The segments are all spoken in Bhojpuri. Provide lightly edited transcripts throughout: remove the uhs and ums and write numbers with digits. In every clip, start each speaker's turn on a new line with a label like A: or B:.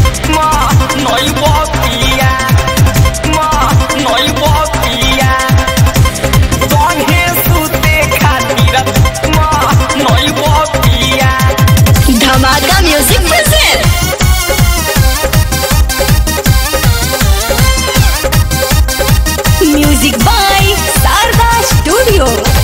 A: धमाका music present music by Sharda studio.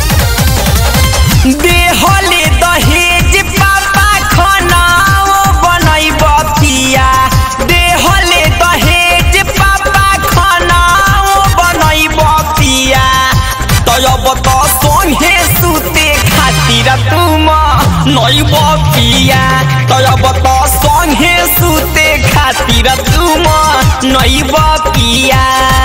B: देहले दहेज पापा खानाओ बनैब पिया, देहले दहेज पापा खानाओ बनैब पिया, तब तो संगे सुते खातिर तुम नैब पिया, तब तो संगे सुते खातिर तुम नैब पिया।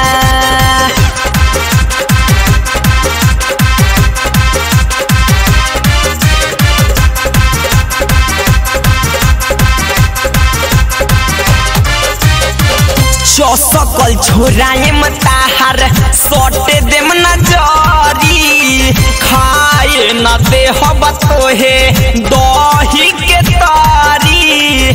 B: चौसकल छोराए मताहार सटे देम नजरी, खाए न देह बतोहे दही के तारी।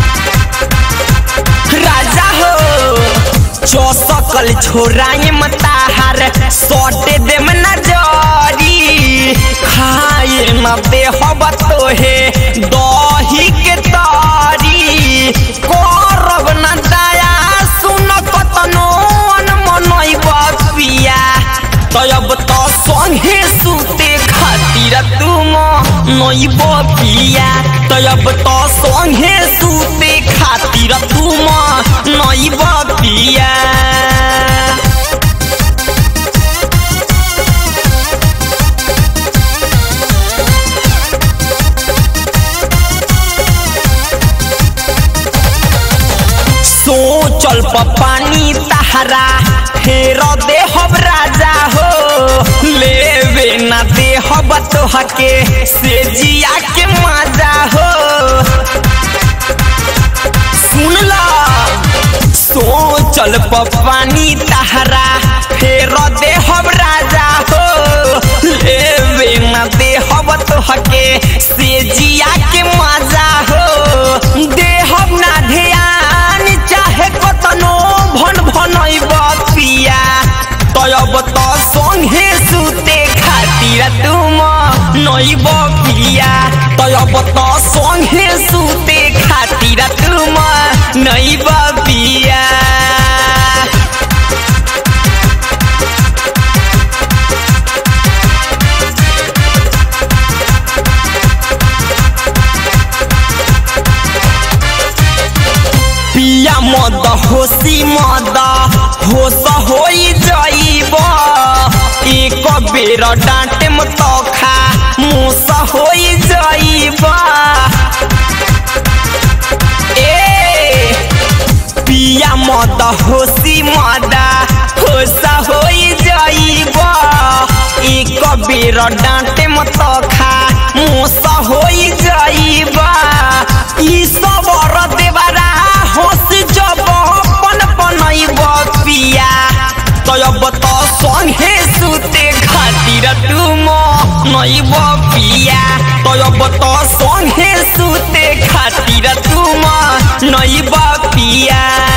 B: राजा हो चौसकल छोराए मताहार सटे देम नजरी, खाए न देह बतोहे दही के तारी। करब न दया कतनो मनैब पिया, तब तो संगे सुते खातिर तुम नैब पिया, तब तो संगे सुते खातिर तुम नैब पिया। सोचल पानी तहरा फेर देहब राजा हो, लेवे न देहब तोहके से जिया के मजा हो। सुन ला सोचल पानी तहरा फेर देहब राजा हो, लेवे न देहब तोहके से जिया के मजा हो। देहब ना ध्यान चाहे कतनो भन भनैब पिया, तब तो संगे सुते खातिर तुम नैब पिया, तब तो संगे सुते खातिर तुम नैब पिया। पिया मद होशी मद होश होई जाइब, एक बेर डांटे मत खा मुस होई जाइब। ए पिया मद होशी मद होश होई जाइब, एक बेर डांटे मत खा मुस होई जाइब। ई सब देवरा होश जब बनैब पिया, तब तो संगे सुते खातिर तुम नैब पिया, तब तो संगे सुते खातिर तुम नैब पिया।